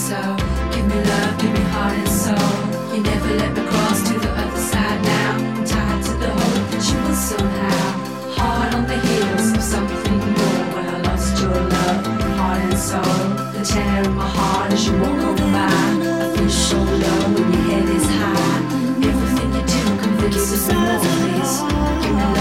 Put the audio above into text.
so. Give me love, give me heart and soul. You never let me cross to the other side now. I'm tied to the hope that you will somehow. Hard on the heels of something more. When I lost your love, heart and soul. The tear in my heart as you walk on by. I feel so low when your head is high. Everything you do convinces me more, please. Give me